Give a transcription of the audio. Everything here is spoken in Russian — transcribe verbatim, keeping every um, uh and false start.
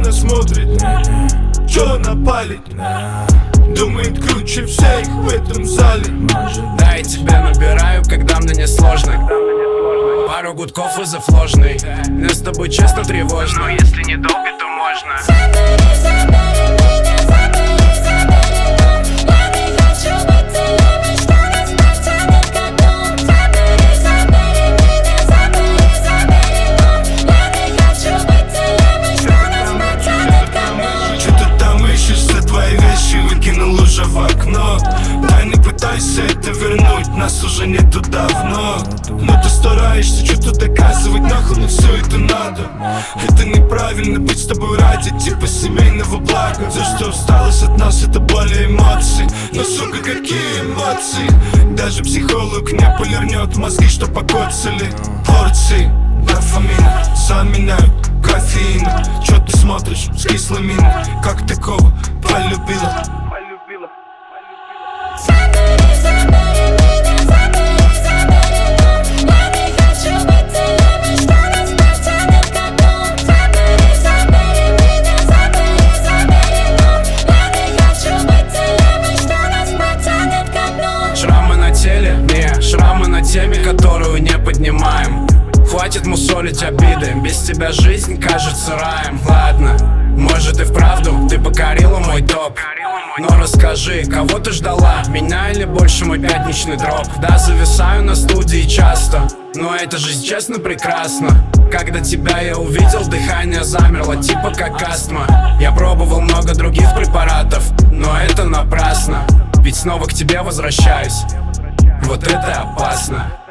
она смотрит, чё она палит? Думает круче всех в этом зале. Да, я тебя набираю, когда мне не сложно. Пару гудков вызов ложный. Мне с тобой честно тревожно, но если недолго, то можно. Забери, забери меня, забери, забери, но я не хочу быть целыми, что нас потянет ко дну. Забери, забери меня, забери, забери, но я не хочу быть целыми, что нас потянет ко дну. Чё ты там ищешь, все твои вещи выкинул уже в окно. Да не пытайся это вернуть, нас уже нету давно. Но ты стараешься что-то доказывать, нахуй мне все это надо. Это неправильно быть с тобой ради типа семейного блага. Все, что осталось от нас, это боли эмоций. Но сука, какие эмоции. Даже психолог не полирнет мозги, что покоцали. Порции дофамина заменяют кофеин. Чё ты смотришь с кислой миной? Как такого полюбила? Забери, забери меня, забери, забери, но я не хочу быть целыми, что нас потянет ко дну. Забери, забери меня, забери, забери, но я не хочу быть целыми, что нас потянет ко дну. Шрамы на теле, не, шрамы на теме, которую не поднимаем. Хватит мусолить обиды, без тебя жизнь кажется раем. Ладно, может и вправду ты покорила мой топ. Но расскажи, кого ты ждала, меня или больше мой пятничный дроп? Да, зависаю на студии часто, но это же честно прекрасно. Когда тебя я увидел, дыхание замерло, типа как астма. Я пробовал много других препаратов, но это напрасно. Ведь снова к тебе возвращаюсь, вот это опасно.